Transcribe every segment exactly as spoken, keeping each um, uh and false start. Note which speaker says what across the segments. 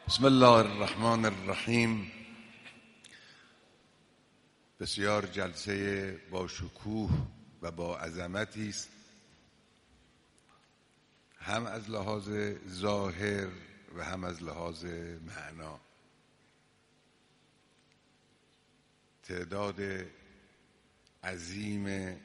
Speaker 1: بسم الله الرحمن الرحیم. بسیار جلسه با شکوه و با عظمتی است، هم از لحاظ ظاهر و هم از لحاظ معنا. تعداد عظیم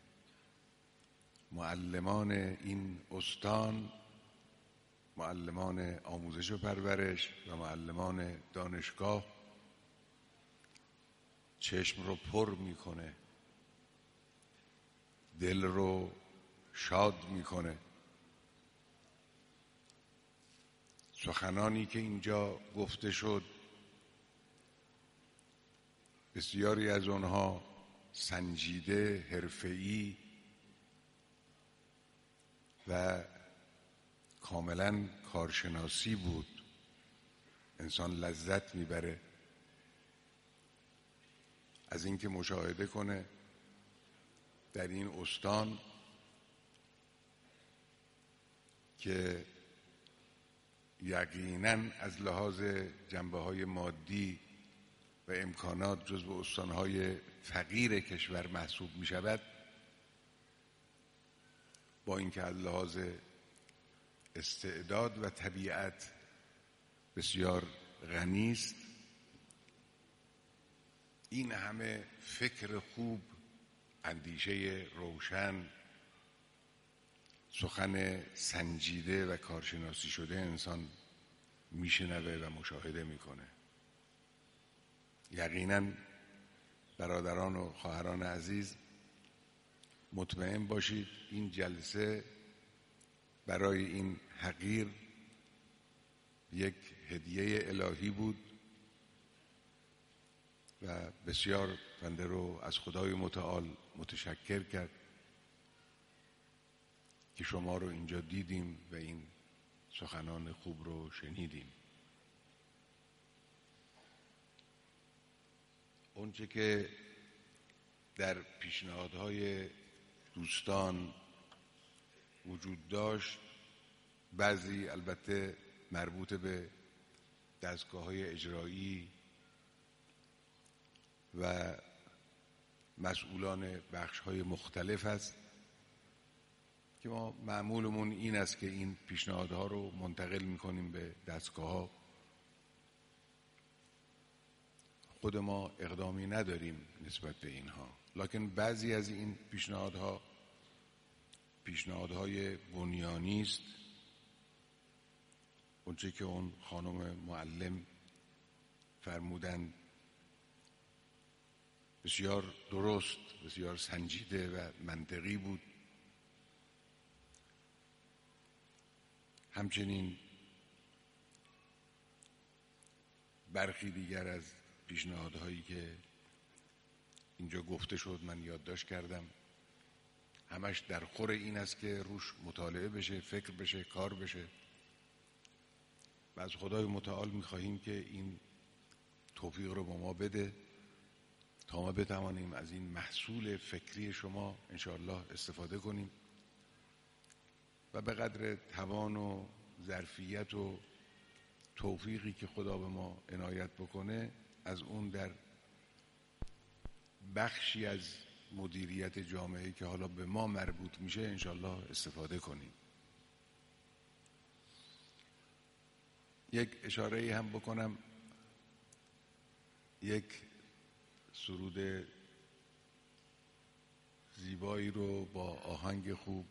Speaker 1: معلمان این استان، معلمان آموزش و پرورش و معلمان دانشگاه چشم رو پر میکنه، دل رو شاد میکنه. سخنانی که اینجا گفته شد بسیاری از آنها سنجیده، حرفه‌ای و کاملا کارشناسی بود. انسان لذت میبره از اینکه مشاهده کنه در این استان که یقیناً از لحاظ جنبه‌های مادی و امکانات جزو استانهای فقیر کشور محسوب می شود، با اینکه از لحاظ استعداد و طبیعت بسیار غنی است. این همه فکر خوب، اندیشه روشن، سخن سنجیده و کارشناسی شده انسان میشنوه و مشاهده میکنه. یقینا برادران و خواهران عزیز مطمئن باشید این جلسه برای این حقیر یک هدیه الهی بود و بسیار بنده رو از خدای متعال متشکر کرد که شما رو اینجا دیدیم و این سخنان خوب رو شنیدیم. اونچه که در پیشنهادهای دوستان وجود داشت، بعضی البته مربوط به دستگاه‌های اجرایی و مسئولان بخش‌های مختلف است که ما معمولمون این است که این پیشنهادها رو منتقل می‌کنیم به دستگاه‌ها. خود ما اقدامی نداریم نسبت به اینها، لکن بعضی از این پیشنهادها پیشنهادهای بنیانی است. اونچه که اون خانم معلم فرمودن بسیار درست، بسیار سنجیده و منطقی بود. همچنین برخی دیگر از پیشنهادهایی که اینجا گفته شد من یادداشت کردم، همش در خور این است که روش مطالعه بشه، فکر بشه، کار بشه و از خدای متعال می‌خواهیم که این توفیق رو با ما بده تا ما بتوانیم از این محصول فکری شما انشاءالله استفاده کنیم و به قدر توان و ظرفیت و توفیقی که خدا به ما عنایت بکنه از اون در بخشی از مدیریت جامعه که حالا به ما مربوط میشه انشاءالله استفاده کنیم. یک اشاره هم بکنم، یک سرود زیبایی رو با آهنگ خوب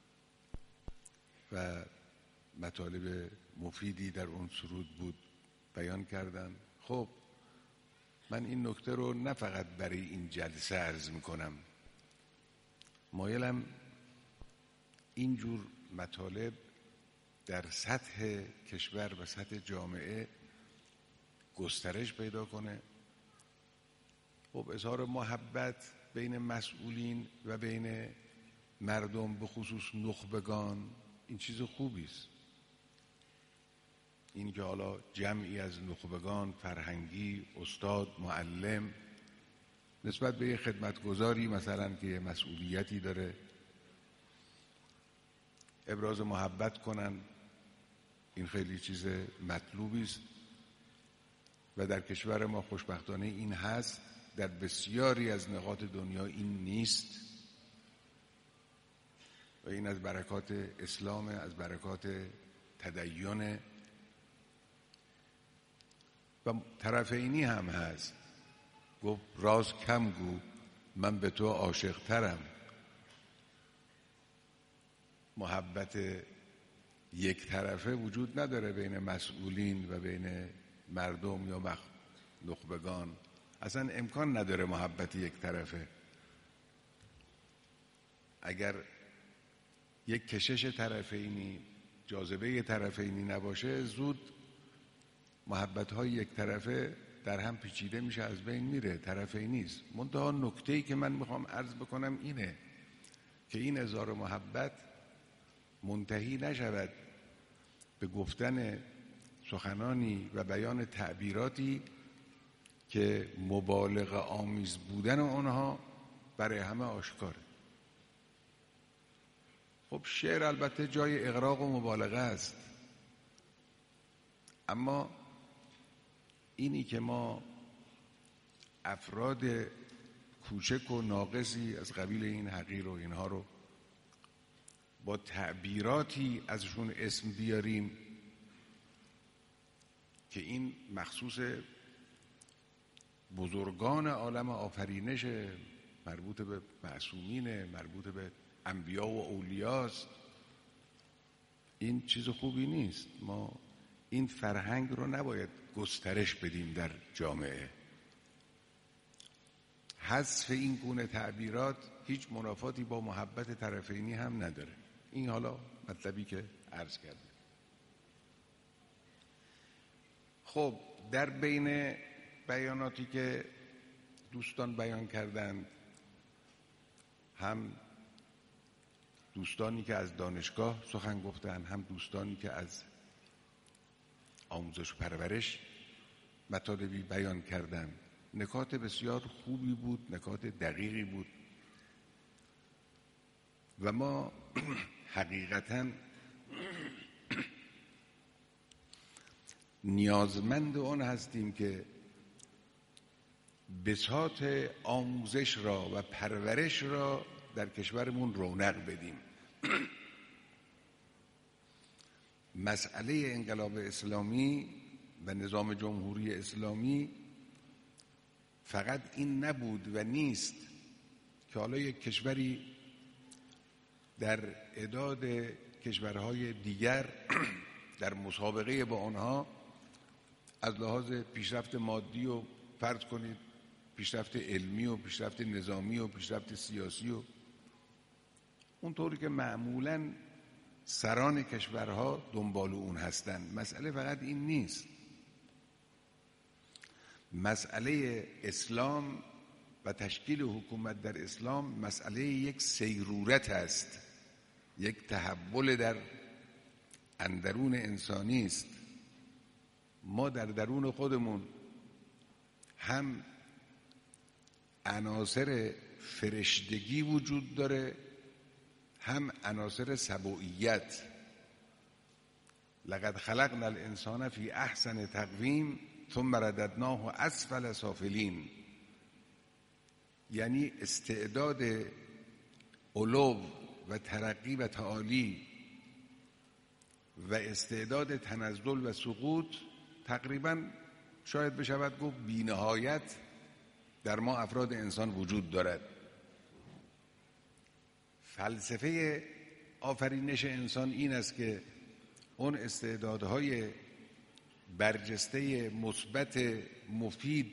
Speaker 1: و مطالب مفیدی در اون سرود بود بیان کردن. خب من این نکته رو نه فقط برای این جلسه عرض میکنم، مایلم اینجور مطالب در سطح کشور و سطح جامعه گسترش پیدا کنه. خب اظهار محبت بین مسئولین و بین مردم به خصوص نخبگان این چیز خوبی است. این که حالا جمعی از نخبگان فرهنگی، استاد، معلم نسبت به یه خدمتگزاری مثلا که یه مسئولیتی داره ابراز محبت کنن، این خیلی چیز مطلوبی است. و در کشور ما خوشبختانه این هست، در بسیاری از نقاط دنیا این نیست و این از برکات اسلام، از برکات تدین و طرفینی هم هست. گفت راز کم گو من به تو عاشق ترم. محبت یک طرفه وجود نداره بین مسئولین و بین مردم یا مخ... نخبگان. اصلا امکان نداره محبت یک طرفه. اگر یک کشش طرفینی، جاذبه طرفینی نباشه، زود محبت‌های یک طرفه در هم پیچیده میشه، از بین میره، طرفینی نیست. منتها نکته‌ای که من میخوام عرض بکنم اینه که این اظهار محبت منتهی نشود به گفتن سخنانی و بیان تعبیراتی که مبالغه آمیز بودن آنها برای همه آشکاره. خب شعر البته جای اغراق و مبالغه است، اما اینی که ما افراد کوچک و ناقصی از قبیل این حقیر و اینها رو با تعبیراتی ازشون اسم بیاریم که این مخصوص بزرگان عالم آفرینش، مربوط به معصومین، مربوط به انبیا و اولیاست، این چیز خوبی نیست. ما این فرهنگ رو نباید گسترش بدیم در جامعه. حذف این گونه تعبیرات هیچ منافاتی با محبت طرفینی هم نداره. این حالا مطلبی که عرض کردم. خب در بین بیاناتی که دوستان بیان کردند، هم دوستانی که از دانشگاه سخن گفتند، هم دوستانی که از آموزش و پرورش مطالبی بیان کردند، نکات بسیار خوبی بود، نکات دقیقی بود و ما حقیقتاً نیازمند آن هستیم که بساط آموزش را و پرورش را در کشورمون رونق بدیم. مسئله انقلاب اسلامی و نظام جمهوری اسلامی فقط این نبود و نیست که حالا یک کشوری در اعداد کشورهای دیگر در مسابقه با آنها از لحاظ پیشرفت مادی و فرض کنید پیشرفت علمی و پیشرفت نظامی و پیشرفت سیاسی و اونطوری که معمولاً سران کشورها دنبال اون هستند. مسئله فقط این نیست. مسئله اسلام و تشکیل حکومت در اسلام مسئله یک سیرورت است، یک تحول در اندرون انسانی است. ما در درون خودمون هم عناصر فرشتگی وجود داره، هم عناصر سبوعیت. لقد خلقنا الانسان فی احسن تقویم ثم رددناه اسفل سافلین. یعنی استعداد علو و ترقی و تعالی و استعداد تنزل و سقوط تقریباً شاید بشود گفت بی نهایت در ما افراد انسان وجود دارد. فلسفه آفرینش انسان این است که اون استعدادهای برجسته مثبت مفید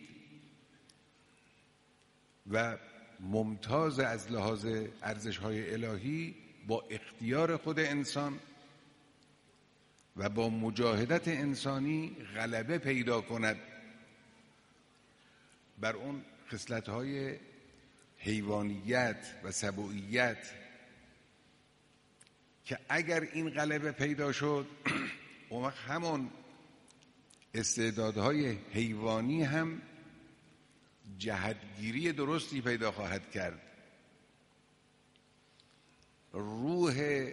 Speaker 1: و ممتاز از لحاظ ارزش‌های الهی با اختیار خود انسان و با مجاهدت انسانی غلبه پیدا کند بر اون خصلت‌های حیوانیت و سبوعیت که اگر این غلبه پیدا شد اون وقت همون استعدادهای حیوانی هم جهتگیری درستی پیدا خواهد کرد. روح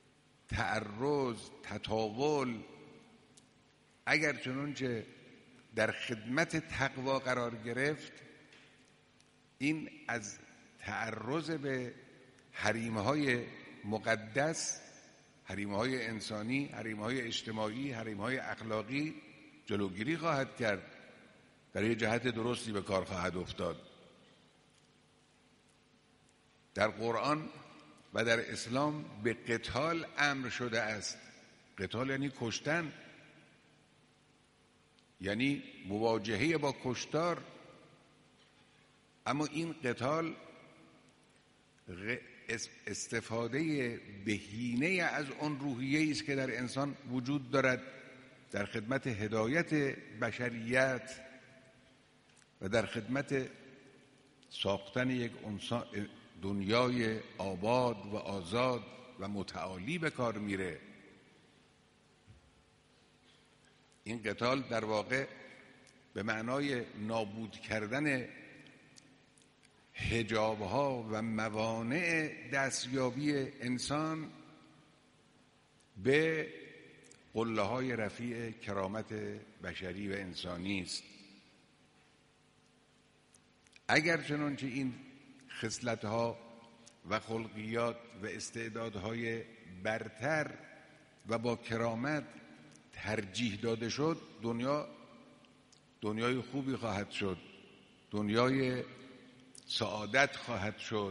Speaker 1: تعرض، تطاول اگر چنانچه در خدمت تقوا قرار گرفت، این از تعرض به حریم‌های مقدس، حریم‌های انسانی، حریم‌های اجتماعی، حریم‌های اخلاقی جلوگیری خواهد کرد، در یه جهت درستی به کار خواهد افتاد. در قرآن و در اسلام به قتال امر شده است. قتال یعنی کشتن، یعنی مواجهه با کشتار. اما این قتال استفاده بهینه از اون روحیه‌ای است که در انسان وجود دارد، در خدمت هدایت بشریت و در خدمت ساختن یک دنیای آباد و آزاد و متعالی به کار میره. این قتال در واقع به معنای نابود کردن حجاب‌ها و موانع دستیابی انسان به قله‌های رفیع کرامت بشری و انسانی است. اگر چنانچه این خصلت‌ها و خلقیات و استعدادهای برتر و با کرامت ترجیح داده شد، دنیا دنیای خوبی خواهد شد، دنیای سعادت خواهد شد.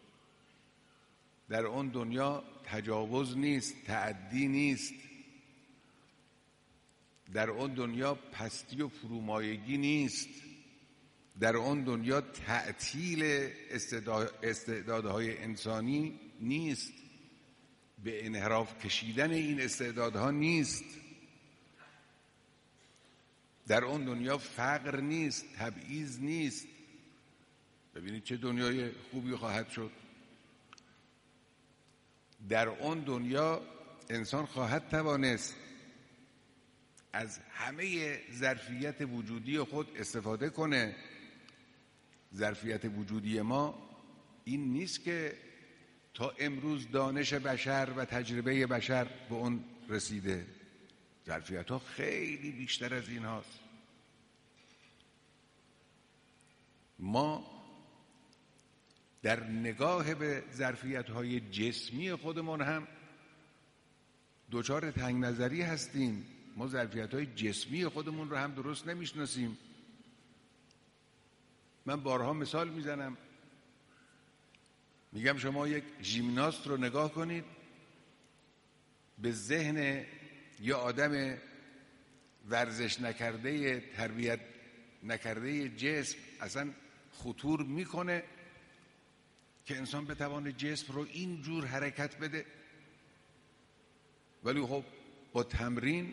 Speaker 1: در اون دنیا تجاوز نیست، تعدی نیست، در اون دنیا پستی و فرومایگی نیست، در اون دنیا تعطیل استعدادهای انسانی نیست، به انحراف کشیدن این استعدادها نیست. در اون دنیا فقر نیست، تبعیض نیست. ببینید چه دنیای خوبی خواهد شد. در اون دنیا انسان خواهد توانست از همه ظرفیت وجودی خود استفاده کنه. ظرفیت وجودی ما این نیست که تا امروز دانش بشر و تجربه بشر به اون رسیده. ظرفیت ها خیلی بیشتر از این هاست. ما در نگاه به ظرفیت‌های جسمی خودمون هم دوچار تنگ نظری هستیم. ما ظرفیت‌های جسمی خودمون رو هم درست نمیشناسیم. من بارها مثال میزنم، میگم شما یک ژیمناست رو نگاه کنید، به ذهن یا آدم ورزش نکرده، تربیت نکرده جسم اصلا خطور میکنه که انسان بتوانه جسم رو اینجور حرکت بده؟ ولی خب با تمرین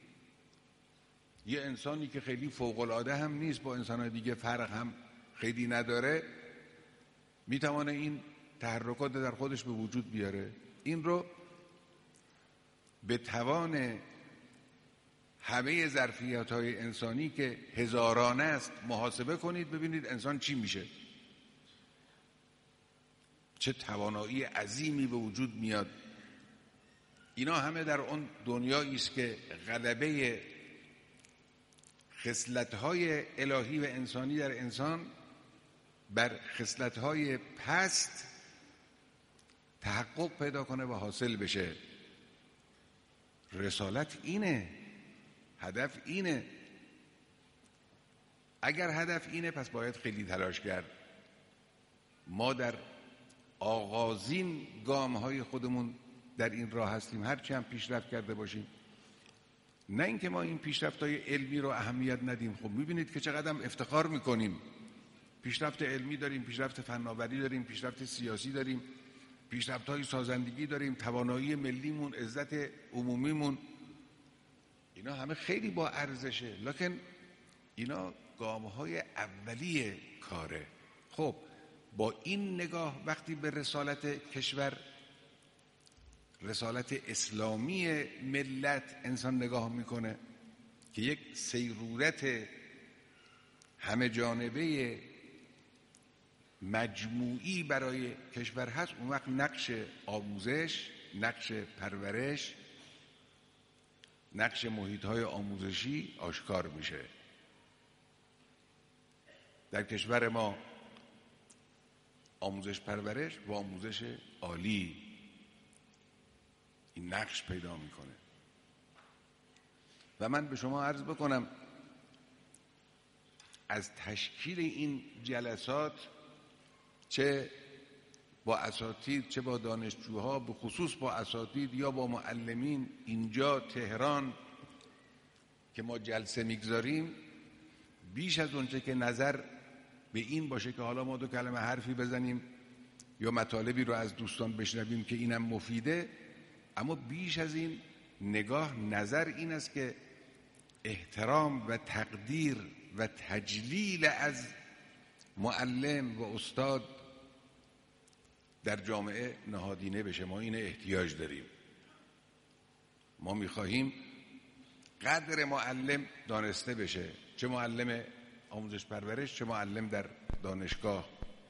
Speaker 1: یه انسانی که خیلی فوق‌العاده هم نیست، با انسان‌های دیگه فرق هم خیلی نداره، میتوانه این تحرکات در خودش به وجود بیاره. این رو به توان همه ظرفیت‌های انسانی که هزارانه است محاسبه کنید، ببینید انسان چی میشه، چه توانایی عظیمی به وجود میاد. اینا همه در اون دنیایی است که غلبه خصلت‌های الهی و انسانی در انسان بر خصلت‌های پست تحقق پیدا کنه و حاصل بشه. رسالت اینه، هدف اینه. اگر هدف اینه پس باید خیلی تلاش کرد. ما در آغازین گام‌های خودمون در این راه هستیم، هرچی هم پیشرفت کرده باشیم. نه اینکه ما این پیشرفت‌های علمی رو اهمیت ندیم. خب می‌بینید که چقدر هم افتخار می‌کنیم. پیشرفت علمی داریم، پیشرفت فناوری داریم، پیشرفت سیاسی داریم، پیشرفت‌های سازندگی داریم، توانایی ملیمون، عزت عمومیمون، اینا همه خیلی با ارزشه، لکن اینا گام‌های اولیه کاره. خب با این نگاه وقتی به رسالت کشور، رسالت اسلامی ملت انسان نگاه میکنه که یک سیرورت همه جانبه مجموعی برای کشور هست، اون وقت نقش آموزش، نقش پرورش، نقش محیط‌های آموزشی آشکار میشه. در کشور ما آموزش پرورش و آموزش عالی این نقش پیدا میکنه. و من به شما عرض بکنم از تشکیل این جلسات چه با اساتید چه با دانشجوها، به خصوص با اساتید یا با معلمین اینجا تهران که ما جلسه میگذاریم، بیش از اونچه که نظر به این باشه که حالا ما دو کلمه حرفی بزنیم یا مطالبی رو از دوستان بشنویم که اینم مفیده، اما بیش از این نگاه نظر این است که احترام و تقدیر و تجلیل از معلم و استاد در جامعه نهادینه بشه. ما این احتیاج داریم. ما میخواهیم قدر معلم دانسته بشه، چه معلم آموزش پرورش چه معلم در دانشگاه.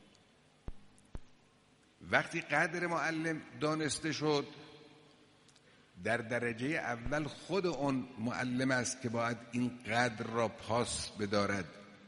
Speaker 1: وقتی قدر معلم دانسته شد، در درجه اول خود اون معلم است که باید این قدر را پاس بدارد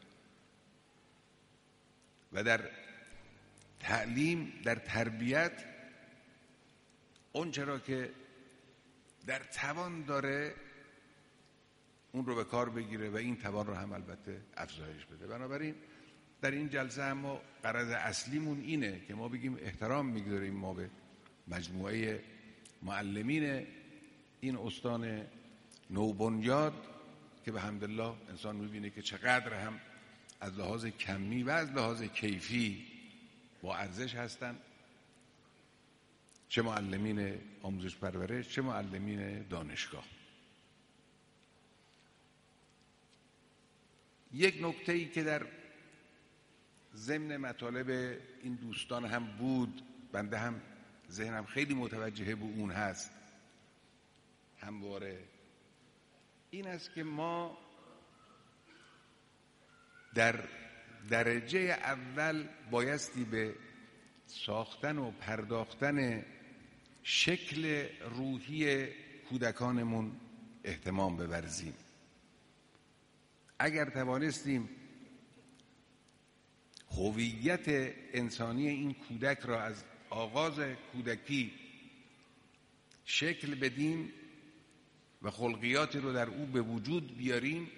Speaker 1: و در تعلیم، در تربیت اون چرا که در توان داره اون رو به کار بگیره و این توان رو هم البته افزایش بده. بنابراین در این جلسه هم ما غرض اصلیمون اینه که ما بگیم احترام میگذاریم ما به مجموعه معلمین این استان نوبنیاد که به حمدالله انسان میبینه که چقدر هم از لحاظ کمی و از لحاظ کیفی با ارزش هستن، چه معلمین آموزش پرورش چه معلمین دانشگاه. یک نکته‌ای که در ضمن مطالب این دوستان هم بود، بنده هم ذهنم خیلی متوجه به اون هست همواره، این است که ما در درجه اول بایستی به ساختن و پرداختن شکل روحی کودکانمون اهتمام بورزیم. اگر توانستیم هویت انسانی این کودک را از آغاز کودکی شکل بدیم و خلقیاتی رو در او به وجود بیاریم،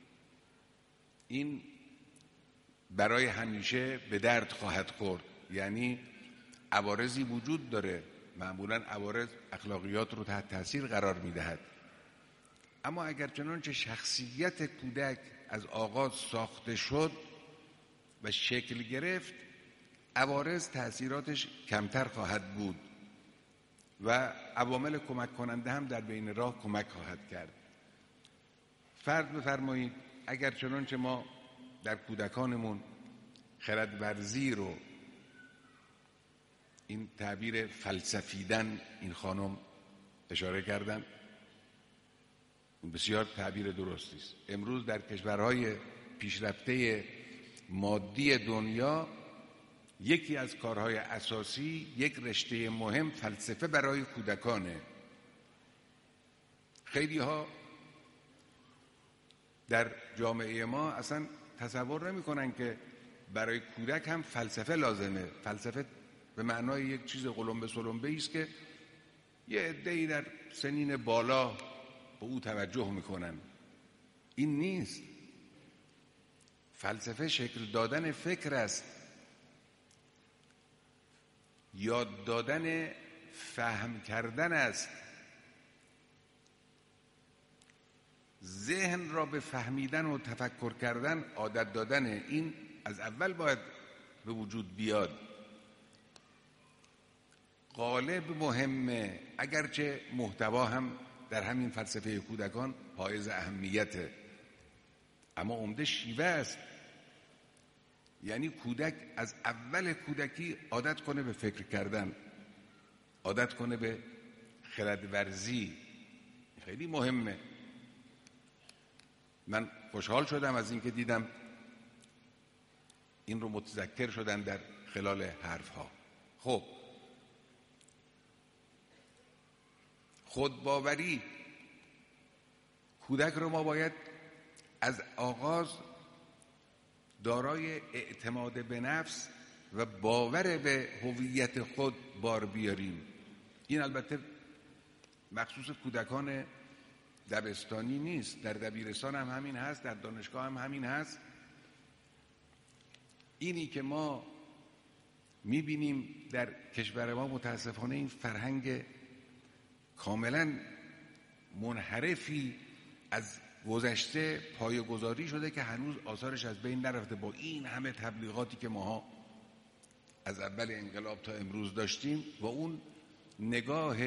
Speaker 1: این برای همیشه به درد خواهد خورد. یعنی عوارضی وجود داره، معمولاً عوارض اخلاقیات رو تحت تاثیر قرار میدهد، اما اگر چنانچه شخصیت کودک از آغاز ساخته شد و شکل گرفت، عوارض تأثیراتش کمتر خواهد بود و عوامل کمک کننده هم در بین راه کمک خواهد کرد. فرض بفرمایید اگر چنانچه ما در کودکانمون خردورزی رو، این تعبیر فلسفیدن این خانم اشاره کردن، بسیار تعبیر درستی است. امروز در کشورهای پیشرفته مادی دنیا یکی از کارهای اساسی، یک رشته مهم فلسفه برای کودکانه. خیلی ها در جامعه ما اصلا تصور نمی کنن که برای کودک هم فلسفه لازمه. فلسفه به معنای یک چیز قلمبه سلمبه است که یه عده‌ای در سنین بالا به او توجه میکنن. این نیست. فلسفه شکل دادن فکر است، یاد دادن فهم کردن است. ذهن را به فهمیدن و تفکر کردن عادت دادن، این از اول باید به وجود بیاد. قالب مهمه، اگرچه محتوا هم در همین فلسفه کودکان حائز اهمیته، اما عمده شیوه است. یعنی کودک از اول کودکی عادت کنه به فکر کردن، عادت کنه به خردورزی. خیلی مهمه. من خوشحال شدم از اینکه دیدم این رو متذکر شدن در خلال حرفها. خب خودباوری کودک رو ما باید از آغاز دارای اعتماد به نفس و باور به هویت خود بار بیاریم. این البته مخصوص کودکان دبستانی نیست، در دبیرستان هم همین هست، در دانشگاه هم همین هست. اینی که ما میبینیم در کشور ما متاسفانه این فرهنگ کاملا منحرفی از گذشته پایه‌گذاری شده که هنوز آثارش از بین نرفته. با این همه تبلیغاتی که ماها از اول انقلاب تا امروز داشتیم و اون نگاه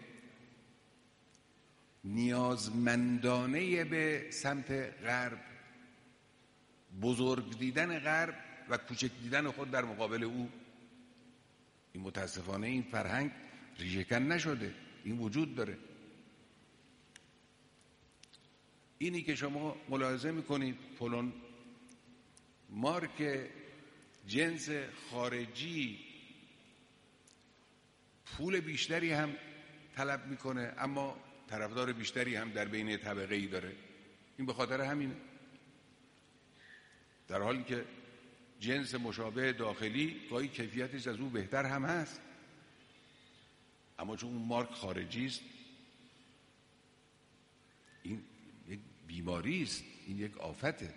Speaker 1: نیازمندانه به سمت غرب، بزرگ دیدن غرب و کوچک دیدن خود در مقابل او، این متاسفانه این فرهنگ ریشه‌کن نشده، این وجود داره. اینی که شما ملاحظه میکنید فلان مارک جنس خارجی پول بیشتری هم طلب میکنه اما طرفدار بیشتری هم در بین طبقه ای داره، این به خاطر همینه. در حالی که جنس مشابه داخلی گاهی کیفیتش از او بهتر هم هست، اما چون اون مارک خارجی است، این یک بیماری است، این یک آفته.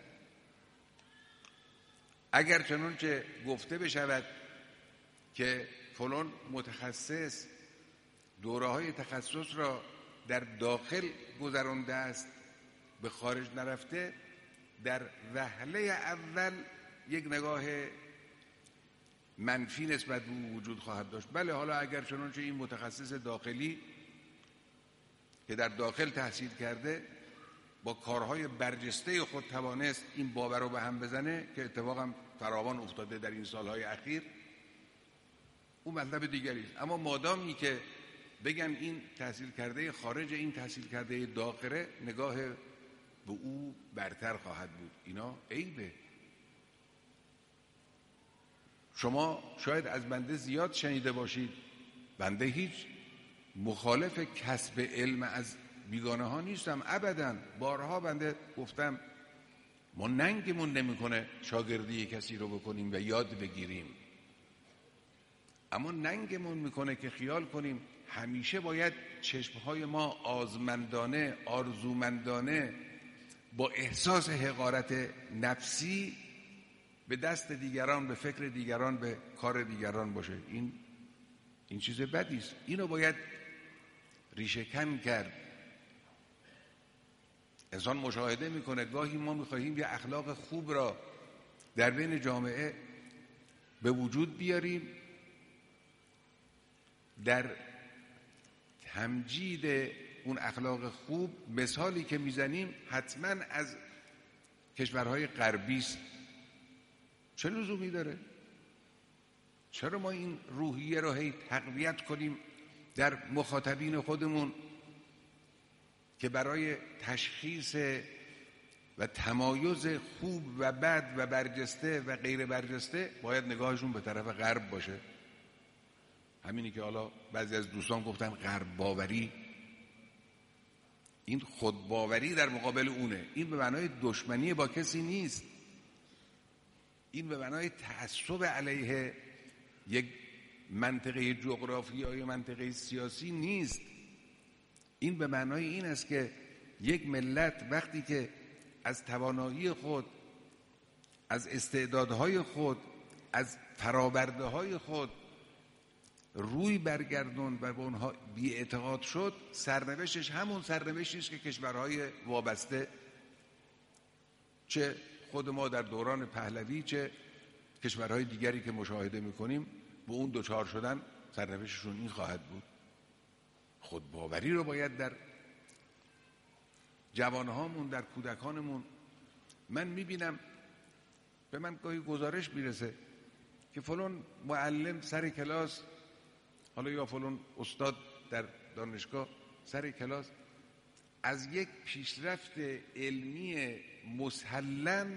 Speaker 1: اگر چنانچه گفته بشود که فلان متخصص دوره‌های تخصص را در داخل گذرانده است، به خارج نرفته، در وهله اول یک نگاه منفی نسبت به او وجود خواهد داشت. بله، حالا اگر چنانچه این متخصص داخلی که در داخل تحصیل کرده با کارهای برجسته خود توانست این باور رو به هم بزنه که اتفاقا فراوان افتاده در این سالهای اخیر، اون مطلب دیگری است. اما مادامی که بگم این تحصیل کرده خارج، این تحصیل کرده داخله، نگاه به او برتر خواهد بود. اینا عیبه. شما شاید از بنده زیاد شنیده باشید، بنده هیچ مخالف کسب علم از بیگانه ها نیستم، ابداً. بارها بنده گفتم ما ننگمون نمیکنه شاگردی کسی رو بکنیم و یاد بگیریم، اما ننگمون میکنه که خیال کنیم همیشه باید چشمهای ما آزمندانه، آرزومندانه، با احساس حقارت نفسی به دست دیگران، به فکر دیگران، به کار دیگران باشه. این این چیز بدی است. اینو باید ریشه کن کرد. انسان مشاهده میکنه گاهی ما میخواهیم یه اخلاق خوب را در بین جامعه به وجود بیاریم، در تمجید اون اخلاق خوب مثالی که میزنیم حتما از کشورهای غربی است. چه لزومی داره؟ چرا ما این روحیه رو هی تقویت کنیم در مخاطبین خودمون که برای تشخیص و تمایز خوب و بد و برجسته و غیر برجسته باید نگاهشون به طرف غرب باشه؟ همینی که حالا بعضی از دوستان گفتن غرب باوری، این خودباوری در مقابل اونه. این به معنای دشمنی با کسی نیست، این به معنای تعصب علیه یک منطقه جغرافیایی، منطقه سیاسی نیست. این به معنای این است که یک ملت وقتی که از توانایی خود، از استعدادهای خود، از فرآورده‌های خود روی برگردون و به اونها بی‌اعتقاد شد، سرنوشتش همون سرنوشتی است که کشورهای وابسته، چه خود ما در دوران پهلوی چه کشورهای دیگری که مشاهده میکنیم، به اون دوچار شدن سرنوشتشون این خواهد بود. خودباوری رو باید در جوانهامون، در کودکانمون، من میبینم به من گاهی گزارش میرسه که فلان معلم سر کلاس، حالا یا فلان استاد در دانشگاه سر کلاس از یک پیشرفت علمی مسلم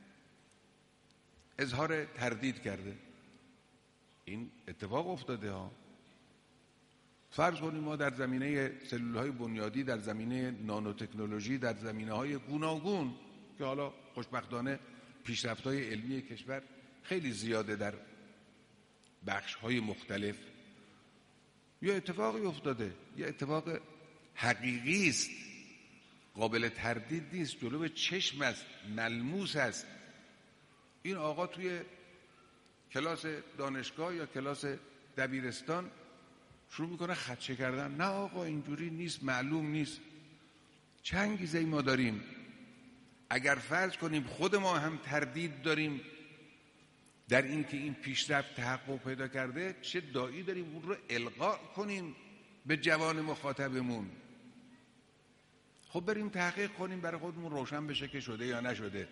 Speaker 1: اظهار تردید کرده. این اتفاق افتاده ها. فرض کنیم ما در زمینه سلولهای بنیادی، در زمینه نانو تکنولوژی، در زمینه‌های گوناگون که حالا خوشبختانه پیشرفت‌های علمی کشور خیلی زیاده در بخش‌های مختلف. یه اتفاقی افتاده، یه اتفاق حقیقی است، قابل تردید نیست، جلو چشم است، ملموس است. این آقا توی کلاس دانشگاه یا کلاس دبیرستان شروع میکنه خدشه کردن. نه آقا اینجوری نیست، معلوم نیست. چه انگیزه‌ای ما داریم؟ اگر فرض کنیم خود ما هم تردید داریم در این که این پیشرفت تحقق پیدا کرده، چه داعی داریم اون رو القا کنیم به جوان مخاطبمون؟ خب بریم تحقیق کنیم برای خودمون روشن بشه که شده یا نشده.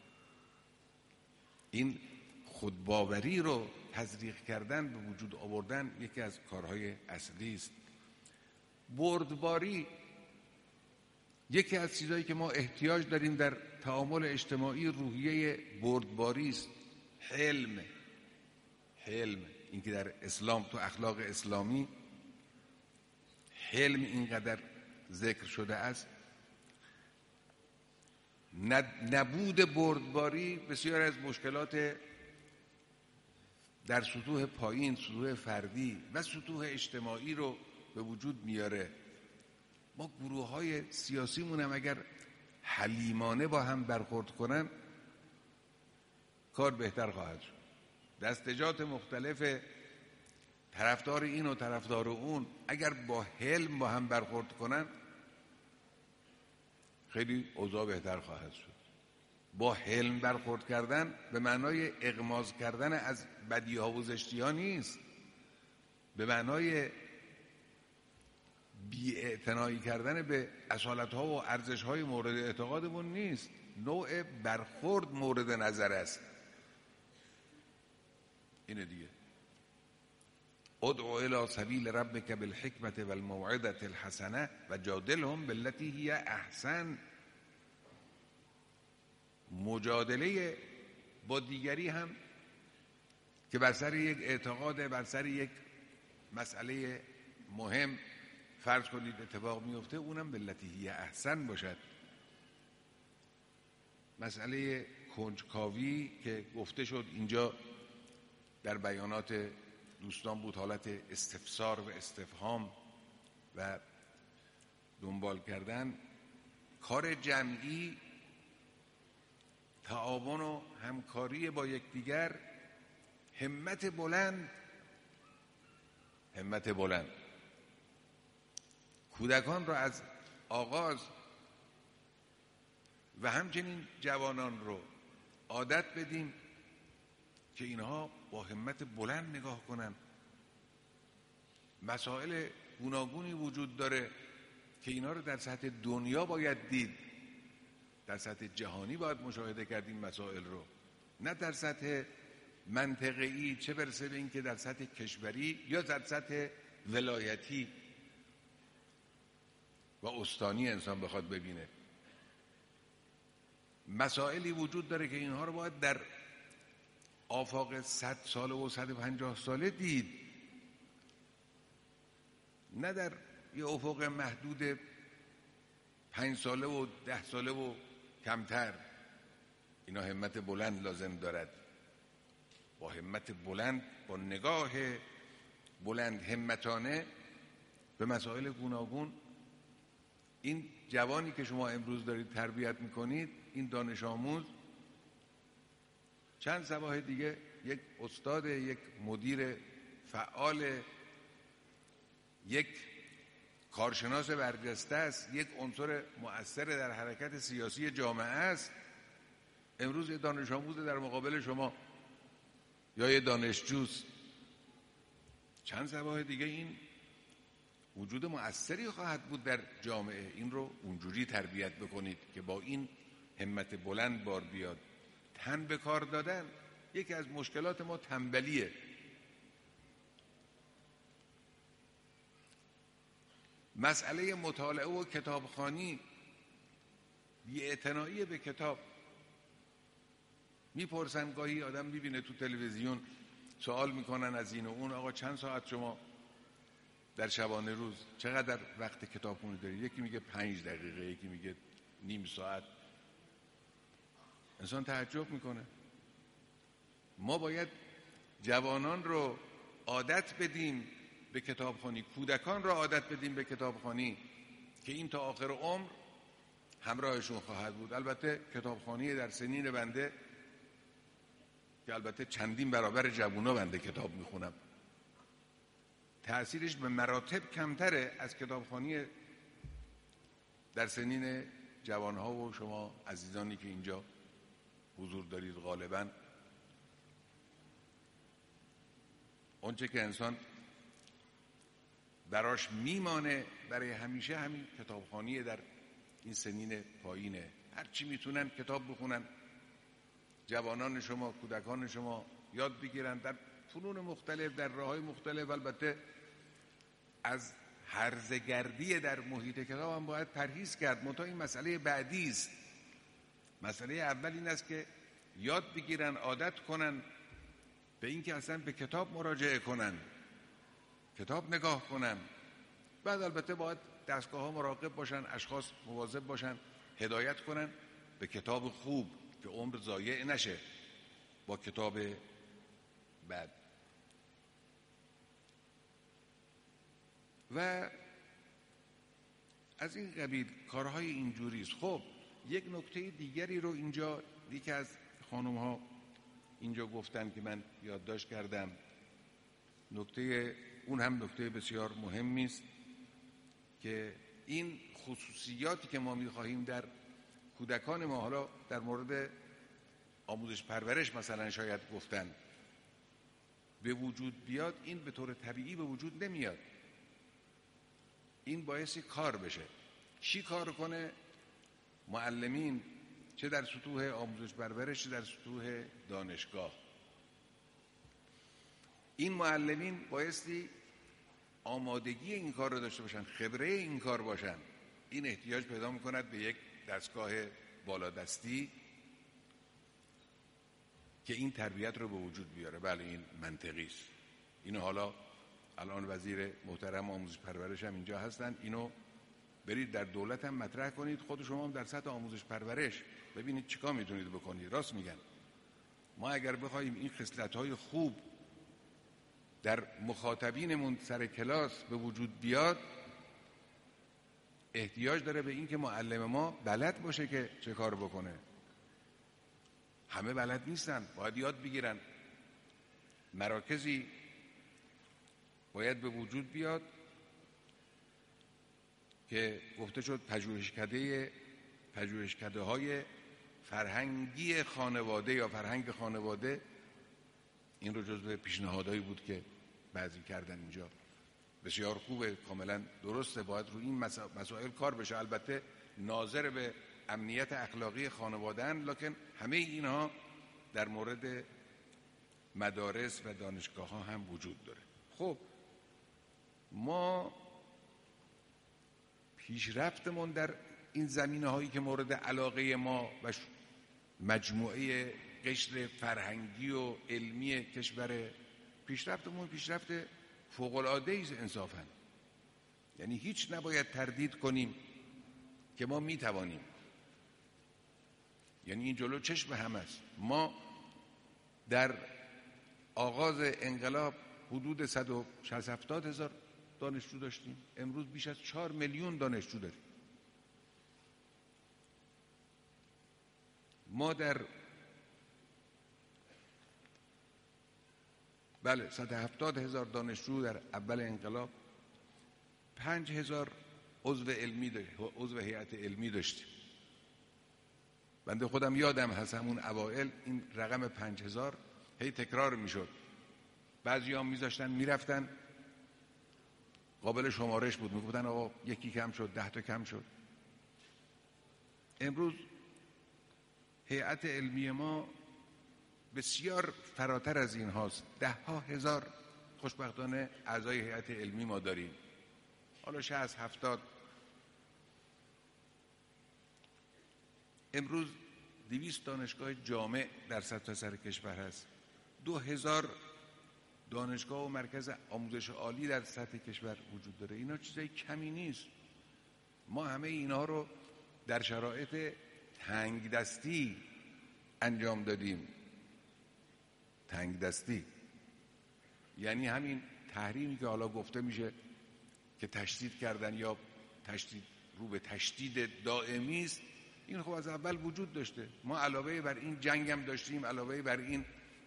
Speaker 1: این خودباوری رو تزریق کردن، به وجود آوردن، یکی از کارهای اصلی است. بردباری یکی از چیزایی که ما احتیاج داریم در تعامل اجتماعی، روحیه بردباری است. حلم حلم این که در اسلام، تو اخلاق اسلامی حلم اینقدر ذکر شده است. نبود بردباری بسیار از مشکلات در سطوح پایین، سطوح فردی و سطوح اجتماعی رو به وجود میاره. ما گروه های سیاسیمون هم اگر حلیمانه با هم برخورد کنن کار بهتر خواهد شد. دستجات مختلف طرفدار این و طرفدار اون اگر با حلم با هم برخورد کنن خیلی اوضاع بهتر خواهد شد. با حلم برخورد کردن به معنای اغماض کردن از بدیها و زشتیها نیست، به معنای بی‌اعتنایی کردن به اصالت‌ها و ارزش‌های مورد اعتقادمون نیست. نوع برخورد مورد نظر است. اینه دیگه. ادعو الی سبیل ربک بالحکمت والموعظة الحسنه و جادلهم بالتی هی احسن. مجادله با دیگری هم که بر سر یک اعتقاد، بر سر یک مسئله مهم فرض کنید اتفاق میفته، اونم بالتی هی احسن باشد. مسئله کنجکاوی که گفته شد اینجا در بیانات دوستان بود، حالت استفسار و استفهام و دنبال کردن. کار جمعی، تعاون و همکاری با یکدیگر، همت بلند همت بلند کودکان را از آغاز و همچنین جوانان رو عادت بدیم که اینها با همت بلند نگاه کنن. مسائل گوناگونی وجود داره که اینا رو در سطح دنیا باید دید، در سطح جهانی باید مشاهده کرد این مسائل رو، نه در سطح منطقه‌ای، چه برسه به این که در سطح کشوری یا در سطح ولایتی و استانی انسان بخواد ببینه. مسائلی وجود داره که اینها رو باید در آفاق صد ساله و صد و پنجاه ساله دید، نه در یه افق محدود پنج ساله و ده ساله و کمتر. اینا همت بلند لازم دارد. با همت بلند، با نگاه بلند همتانه به مسائل گوناگون، این جوانی که شما امروز دارید تربیت میکنید، این دانش آموز، چند صباح دیگه یک استاد، یک مدیر فعال، یک کارشناس برجسته است، یک عنصر مؤثر در حرکت سیاسی جامعه است. امروز یک دانش آموز در مقابل شما یا یک دانشجوست. چند صباح دیگه این وجود مؤثری خواهد بود در جامعه. این رو اونجوری تربیت بکنید که با این همت بلند بار بیاد. تن به کار دادن، یکی از مشکلات ما تنبلیه. مسئله مطالعه و کتابخوانی، بی‌اعتنایی به کتاب. میپرسن گاهی آدم میبینه تو تلویزیون سوال میکنن از این و اون، آقا چند ساعت شما در شبانه روز چقدر وقت کتابخوانی داری؟ یکی میگه پنج دقیقه، یکی میگه نیم ساعت. انسان تعجب میکنه. ما باید جوانان رو عادت بدیم به کتابخوانی، کودکان رو عادت بدیم به کتابخوانی که این تا آخر عمر همراهشون خواهد بود. البته کتابخوانی در سنین بنده که البته چندین برابر جوونا بنده کتاب میخونم، تأثیرش به مراتب کمتره از کتابخوانی در سنین جوانها و شما عزیزانی که اینجا حضور دارید. غالباً اونچه که انسان براش میمانه برای همیشه همین کتابخوانی در این سنین پایینه. هر چی میتونن کتاب بخونن، جوانان شما، کودکان شما یاد بگیرن در فنون مختلف، در راه‌های مختلف. البته از هرزگردی در محیط کتاب هم باید پرهیز کرد، منتها این مسئله بعدی است. مسئله اول این است که یاد بگیرن، عادت کنن به این که اصلا به کتاب مراجعه کنن، کتاب نگاه کنن. بعد البته باید دستگاه ها مراقب باشن، اشخاص مواظب باشن، هدایت کنن به کتاب خوب که عمر ضایع نشه با کتاب بد. و از این قبیل کارهای اینجوریست. خب یک نکته دیگری رو اینجا یکی از خانم ها اینجا گفتن که من یادداشت کردم، نکته اون هم نکته بسیار مهمی است که این خصوصیاتی که ما می‌خواهیم در کودکان ما، حالا در مورد آموزش پرورش مثلا شاید گفتن، به وجود بیاد، این به طور طبیعی به وجود نمیاد. این باعثی کار بشه. چی کار کنه؟ معلمین، چه در سطوح آموزش پرورش چه در سطوح دانشگاه. این معلمین بایستی آمادگی این کار رو داشته باشن، خبره این کار باشن. این احتیاج پیدا میکند به یک دستگاه بالادستی که این تربیت رو به وجود بیاره. بله این منطقی است. اینو حالا الان وزیر محترم آموزش پرورش هم اینجا هستن، اینو برید در دولت هم مطرح کنید، خود شما هم در سطح آموزش پرورش ببینید چیکار میتونید بکنید. راست میگن، ما اگر بخوایم این خصلت‌های خوب در مخاطبینمون سر کلاس به وجود بیاد، احتیاج داره به این که معلم ما بلد باشه که چه کار بکنه. همه بلد نیستن، باید یاد بگیرن. مراکزی باید به وجود بیاد که گفته شد پژوهشکده پژوهشکده های فرهنگی خانواده یا فرهنگ خانواده. این رو جزو پیشنهادایی بود که بعضی کردن اینجا. بسیار خوبه، کاملا درسته، باید رو این مسائل کار بشه. البته ناظر به امنیت اخلاقی خانواده‌اند، لکن همه اینها در مورد مدارس و دانشگاه ها هم وجود داره. خب ما پیشرفتمون در این زمینه هایی که مورد علاقه ما و مجموعه قشر فرهنگی و علمی کشور، پیشرفتمون پیشرفت فوق‌العاده است انصافاً. یعنی هیچ نباید تردید کنیم که ما میتوانیم. یعنی این جلو چشم هم است. ما در آغاز انقلاب حدود صد و شصت هفتاد هزار دانشجو داشتیم، امروز بیش از چهار میلیون دانشجو داریم. ما در بله صد و هفتاد هزار دانشجو در اول انقلاب، پنج هزار عضو علمی داشتیم، عضو هیئت علمی داشتیم. بنده خودم یادم هست همون اوائل این رقم پنج هزار هی تکرار میشد. بعضی هم میذاشتن میرفتن، قابل شمارش بود، میگفتن آقا یکی کم شد، ده تا کم شد. امروز هیئت علمی ما بسیار فراتر از این هاست. ده ها هزار خوشبختانه اعضای هیئت علمی ما داریم. حالا شصت هفتاد. امروز دویست دانشگاه جامع در سرتاسر کشور هست. دو هزار دانشگاه و مرکز آموزش عالی در سطح کشور وجود داره. اینا چیزای کمی نیست. ما همه اینا رو در شرایط تنگ دستی انجام دادیم تنگ دستی، یعنی همین تحریمی که حالا گفته میشه که تشدید کردن یا تشدید رو به تشدید دائمی است، این خب از اول وجود داشته. ما علاوه بر این جنگ هم داشتیم، علاوه بر این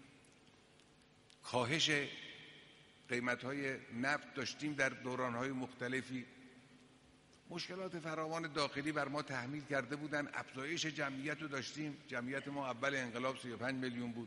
Speaker 1: کاهش قیمت‌های نفت داشتیم در دوران‌های مختلفی. مشکلات فراوان داخلی بر ما تحمیل کرده بودن، افزایش جمعیت رو داشتیم. جمعیت ما اول انقلاب سی و پنج میلیون بود،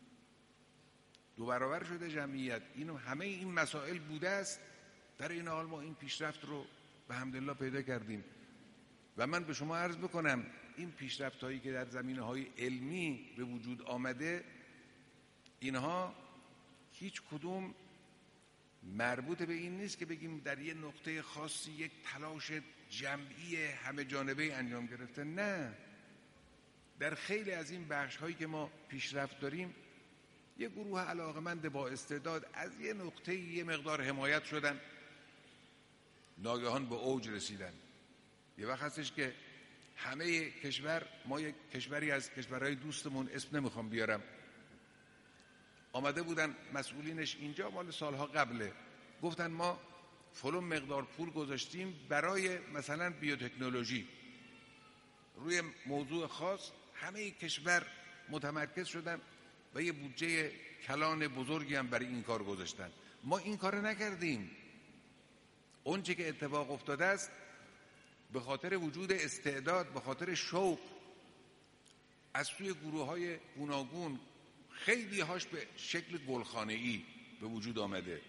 Speaker 1: دو برابر شده جمعیت. اینو همه این مسائل بوده است. در این حال ما این پیشرفت رو به حمدالله پیدا کردیم و من به شما عرض بکنم این پیشرفت‌هایی که در زمینه‌های علمی به وجود آمده، اینها هیچ کدوم مربوط به این نیست که بگیم در یه نقطه خاصی یک تلاش جمعی همه جانبه انجام گرفته. نه، در خیلی از این بخش‌هایی که ما پیشرفت داریم یه گروه علاقمند با استعداد از یه نقطه یه مقدار حمایت شدن، ناگهان به اوج رسیدن. یه وقت هستش که همه کشور، ما یک کشوری از کشورهای دوستمون، اسم نمیخوام بیارم، آمده بودن مسئولینش اینجا، مال سالها قبله، گفتن ما فلان مقدار پول گذاشتیم برای مثلا بیوتکنولوژی روی موضوع خاص، همه کشور متمرکز شدن و یه بودجه کلان بزرگی هم برای این کار گذاشتن. ما این کار نکردیم. اون چه که اتفاق افتاده است به خاطر وجود استعداد، به خاطر شوق از سوی گروه‌های گوناگون، خیلی هاش به شکل گلخانه‌ای به وجود آمده.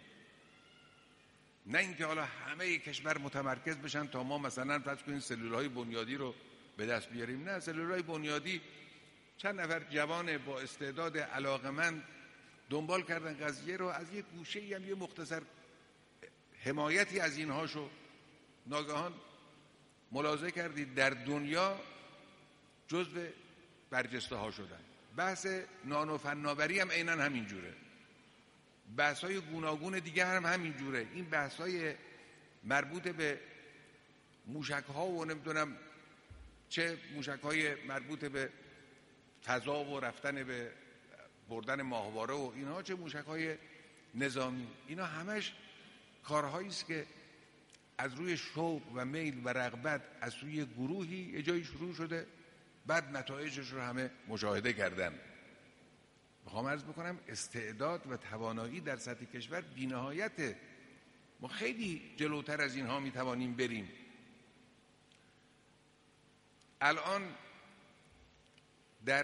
Speaker 1: نه اینکه حالا همه کشور متمرکز بشن تا ما مثلا فرض کنیم سلول‌های بنیادی رو به دست بیاریم. نه، سلول‌های بنیادی چند نفر جوان با استعداد علاقمند دنبال کردن قضیه رو، از یک گوشه‌ای هم یه مختصر حمایتی از اینهاشو ناگهان ملاحظه کردید در دنیا جزو برجسته ها شدن. بحث نانو فناوری هم عیناً همین جوره، بحث‌های گوناگون دیگه هم همین جوره. این بحث‌های مربوط به موشک‌ها و نمیدونم چه موشک‌های مربوط به فضا و رفتن به بردن ماهواره و اینها، چه موشک‌های نظامی، اینا همش کارهایی است که از روی شوق و میل و رغبت از روی گروهی یه جایی شروع شده، بعد نتایجش رو همه مشاهده کردن. میخوام عرض بکنم استعداد و توانایی در سطح کشور بی‌نهایته. ما خیلی جلوتر از اینها میتوانیم بریم. الان در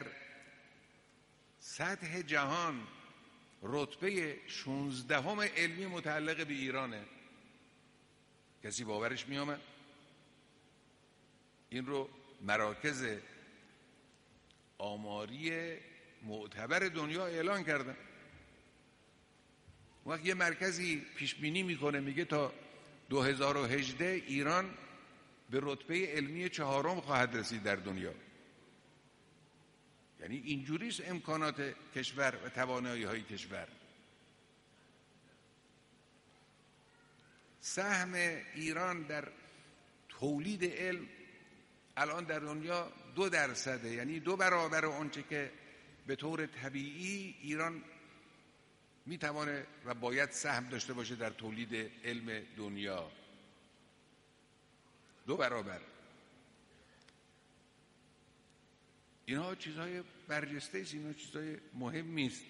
Speaker 1: سطح جهان رتبه شانزدهم علمی متعلق به ایرانه. کسی باورش میامد؟ این رو مراکز آماری معتبر دنیا اعلان کردن. وقتی یه مرکزی پیش بینی میکنه میگه تا دو هزار و هجده ایران به رتبه علمی چهارم خواهد رسید در دنیا، یعنی اینجوریست امکانات کشور و توانایی های کشور. سهم ایران در تولید علم الان در دنیا دو درصده، یعنی دو برابر اونچه که به طور طبیعی ایران میتوانه و باید سهم داشته باشه در تولید علم دنیا. دو برابر. اینها چیزهای برجسته است، اینها چیزهای مهمی است.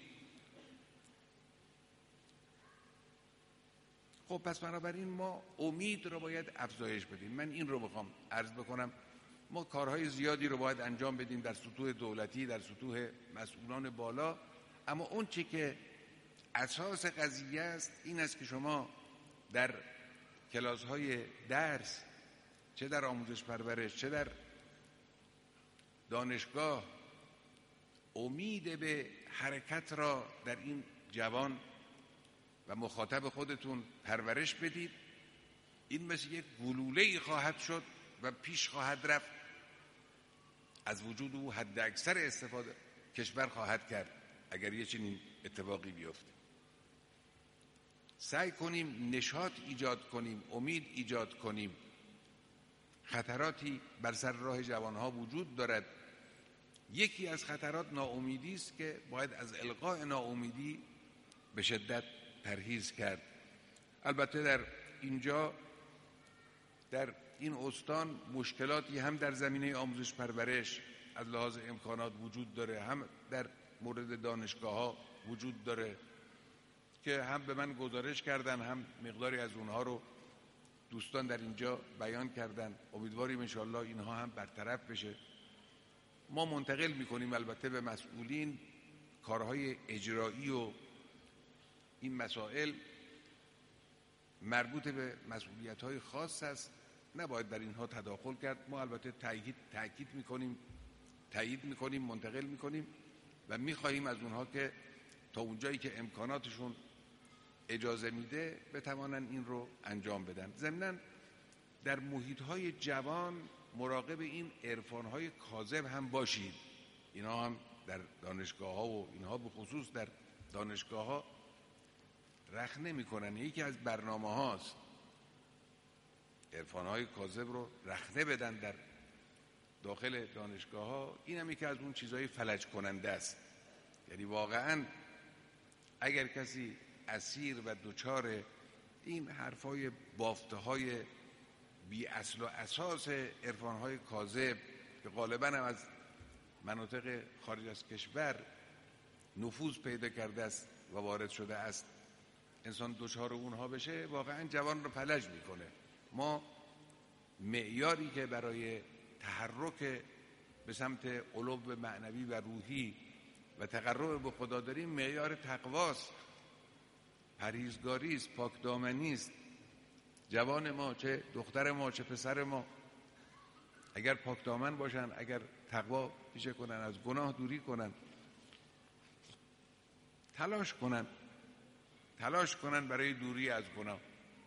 Speaker 1: خب پس بنابراین ما امید رو باید افزایش بدیم. من این رو بخوام عرض بکنم، ما کارهای زیادی رو باید انجام بدیم در سطوح دولتی، در سطوح مسئولان بالا، اما اون چی که اساس قضیه است این است که شما در کلاس‌های درس، چه در آموزش پرورش چه در دانشگاه، امید به حرکت را در این جوان و مخاطب خودتون پرورش بدید. این مثل یک گلوله‌ای خواهد شد و پیش خواهد رفت، از وجود او حد اکثر استفاده کشور خواهد کرد اگر یه چنین اتفاقی بیفته. سعی کنیم نشاط ایجاد کنیم، امید ایجاد کنیم. خطراتی بر سر راه جوانها وجود دارد، یکی از خطرات ناامیدی است که باید از القاء ناامیدی به شدت پرهیز کرد. البته در اینجا در این استان مشکلاتی هم در زمینه آموزش پرورش از لحاظ امکانات وجود داره، هم در مورد دانشگاه ها وجود داره که هم به من گزارش کردن، هم مقداری از اونها رو دوستان در اینجا بیان کردن. امیدواریم انشاءالله اینها هم برطرف بشه. ما منتقل میکنیم البته به مسئولین کارهای اجرایی و این مسائل مربوط به مسئولیت‌های خاص است، نباید در اینها تداخل کرد. ما البته تأکید تأکید میکنیم، تایید میکنیم، منتقل میکنیم و میخواهیم از اونها که تا اونجایی که امکاناتشون اجازه میده بتوانن این رو انجام بدن. ضمناً در محیط‌های جوان مراقب این عرفان‌های کاذب هم باشید. اینا هم در دانشگاه‌ها و اینها به خصوص در دانشگاه‌ها رخ نمی‌کنن. یکی از برنامه هاست عرفان‌های کاذب رو رخنه بدن در داخل دانشگاه‌ها. این هم یکی از اون چیزهای فلج کننده است. یعنی واقعاً اگر کسی اسیر و دچار این حرفای بافته‌های بی اصل و اساس عرفان‌های کاذب که غالباً هم از مناطق خارج از کشور نفوذ پیدا کرده است و وارد شده است، انسان دچار اونها بشه واقعاً جوان رو فلج میکنه. ما معیاری که برای تحرک به سمت علو معنوی و روحی و تقرب به خدا داریم معیار تقواست، پرهیزگاری است، پاکدامنی است. جوان ما، چه دختر ما چه پسر ما، اگر پاکدامن باشن، اگر تقوا پیشه کنن، از گناه دوری کنن، تلاش کنن تلاش کنن برای دوری از گناه،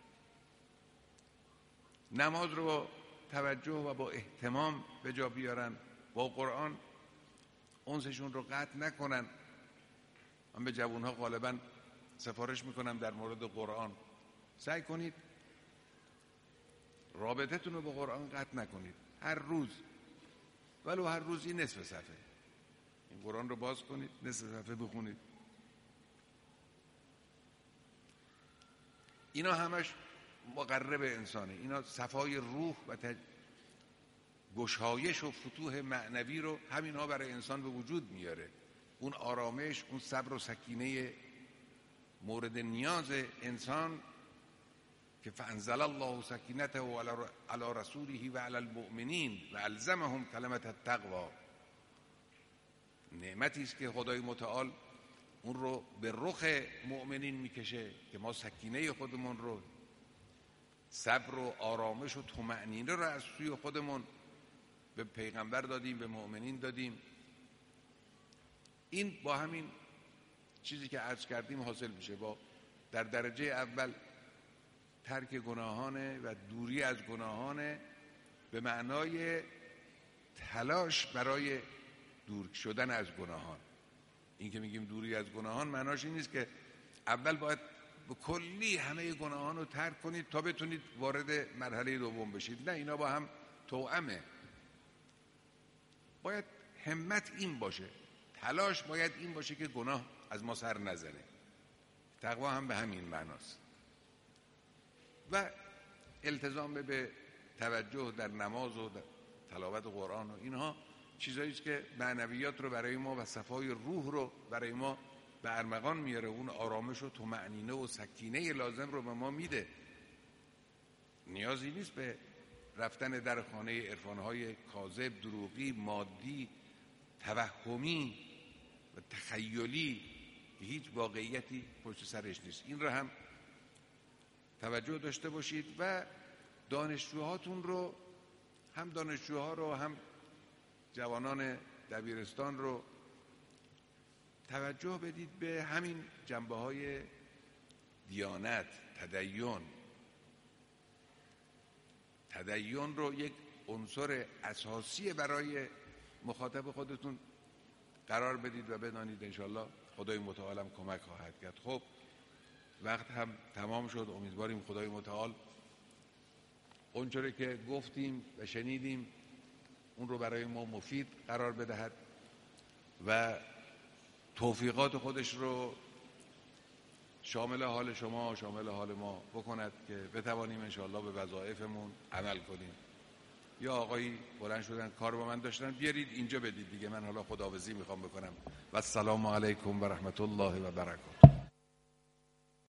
Speaker 1: نماز رو با توجه و با اهتمام به جا بیارن، با قرآن انسشون رو قطع نکنن. من به جوانها غالبا سفارش میکنم در مورد قرآن، سعی کنید رابطتون رو با قرآن قطع نکنید. هر روز ولو هر روزی نصف صفحه این قرآن رو باز کنید، نصف صفحه بخونید. اینا همش مقرب انسانه. اینا صفای روح و تج... گشایش و فتوح معنوی رو همینها برای انسان به وجود میاره. اون آرامش، اون صبر و سکینه مورد نیاز انسان که فانزل الله سکینته علی رسوله و علی المؤمنین و الزمهم کلمة التقوی، نعمتی است که خدای متعال اون رو به رخ مؤمنین میکشه که ما سکینه خودمون رو، صبر و آرامش و طمأنینه رو از سوی خودمون به پیغمبر دادیم، به مؤمنین دادیم. این با همین چیزی که عرض کردیم حاصل میشه. با در درجه اول ترک گناهانه و دوری از گناهانه به معنای تلاش برای دور شدن از گناهان. این که میگیم دوری از گناهان معناش این نیست که اول باید به کلی همه گناهان رو ترک کنید تا بتونید وارد مرحله دوم بشید. نه، اینا با هم توأمه. باید همت این باشه، تلاش باید این باشه که گناه از ما سر نزنه. تقوا هم به همین معناست. و التزام به توجه در نماز و در تلاوت قرآن و اینها چیزایی است که معنویات رو برای ما و صفای روح رو برای ما به ارمغان میاره. اون آرامش و طمأنینه و سکینه لازم رو به ما میده. نیازی نیست به رفتن در خانه عرفان‌های کاذب، دروغی، مادی، توهمی و تخیلی که هیچ واقعیتی پشت سرش نیست. این رو هم توجه داشته باشید و دانشجوهاتون رو، هم دانشجوها رو هم جوانان دبیرستان رو توجه بدید به همین جنبه‌های دیانت، تدین. تدین رو یک عنصر اساسی برای مخاطب خودتون قرار بدید و بدانید انشالله خدای متعال هم کمک خواهد کرد. خب وقت هم تمام شد. امیدواریم خدای متعال اونچوری که گفتیم و شنیدیم اون رو برای ما مفید قرار بدهد و توفیقات خودش رو شامل حال شما، شامل حال ما بکند که بتوانیم انشاءالله به وظایفمون عمل کنیم. یا آقایی بلند شدن کار با من داشتن، بیارید اینجا بدید دیگه، من حالا خداحافظی میخوام بکنم و السلام علیکم و رحمت الله و برکاته.